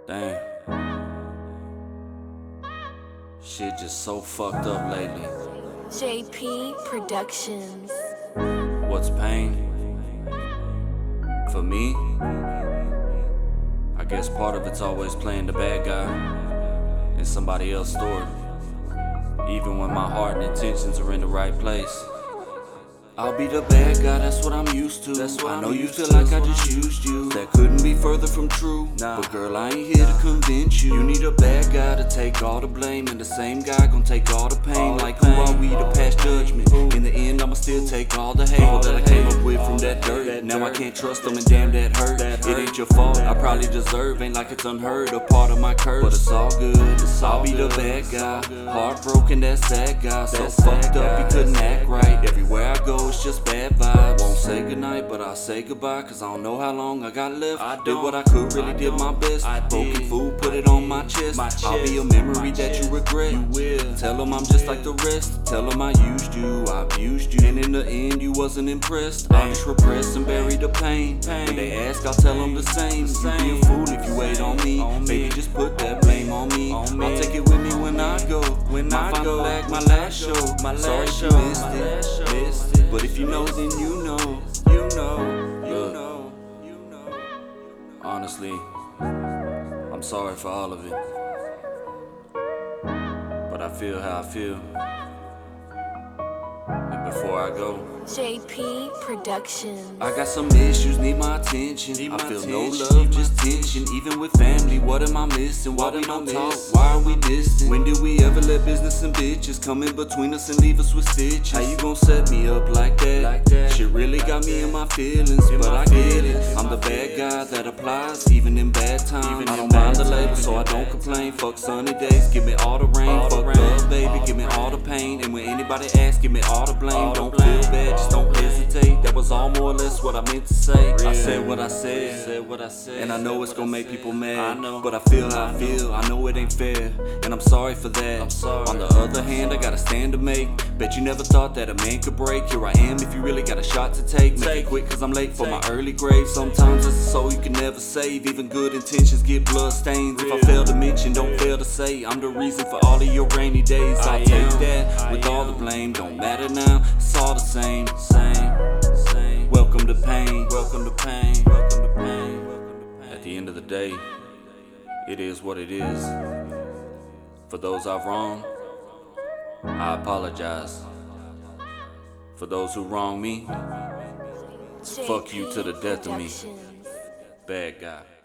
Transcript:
Damn. Shit just so fucked up lately. JP Productions. What's pain? For me, I guess part of it's always playing the bad guy in somebody else's story. Even when my heart and intentions are in the right place. I'll be the bad guy, that's what I'm used to. I know you feel like I just used you. That couldn't be further from true. But girl, I ain't here to convince you. You need a bad guy to take all the blame, and the same guy gon' take all the pain. Like who are we to pass judgment? In the end, I'ma still take all the hate that I came up with from that dirt. Now I can't trust them, and damn that hurt. It ain't your fault, I probably deserve. Ain't like it's unheard, a part of my curse. But it's all good, I'll be the bad guy. Heartbroken, that sad guy. So fucked up, he couldn't act right. Everywhere I go, it's just bad vibes. Won't say goodnight, but I'll say goodbye, cause I don't know how long I got left. I did what I could, really did my best. Broken food, put it on my chest. I'll be a memory that you regret. You will. Tell them I'm just like the rest. Tell them I used you, I abused you, and in the end you wasn't impressed. I'll just repress and bury the pain. When they ask, I'll tell them the same. You be a fool if you wait on me. Baby, just put that blame on me. I'll take it with me when I go. My final act, my last show. Sorry if you missed it. But if you know, then you know. Honestly, I'm sorry for all of it. But I feel how I feel. And before I go, JP Productions. I got some issues, need my attention. I feel no love, just tension. Even with family, what am I missing? Why we don't talk? Why are we distant? When did we ever let business and bitches come in between us and leave us with stitches? How you gon' set me up like that? Shit really got me in my feelings, but I get it. I'm the bad guy that applies, even in bad times. I don't mind the label, so I don't complain. Fuck sunny days, give me all the rain. Fuck love, baby, give me all the pain. And when anybody asks, give me all the blame. Don't feel bad, just don't hesitate. That was all more or less what I meant to say. I said what I said, and I know it's gonna make people mad. But I feel how I feel, I know it ain't fair, and I'm sorry for that. On the other hand, I got a stand to make. Bet you never thought that a man could break. Here I am if you really got a shot to take. Make it quick cause I'm late for my early grave. Sometimes it's a soul you can never save. Even good intentions get blood stains. If I fail to mention, don't fail to say I'm the reason for all of your rainy days. I'll take that with all the blame. Don't matter now, it's all the same. Welcome to pain. At the end of the day, it is what it is. For those I've wronged, I apologize. For those who wrong me, fuck you to the death of me. Bad guy.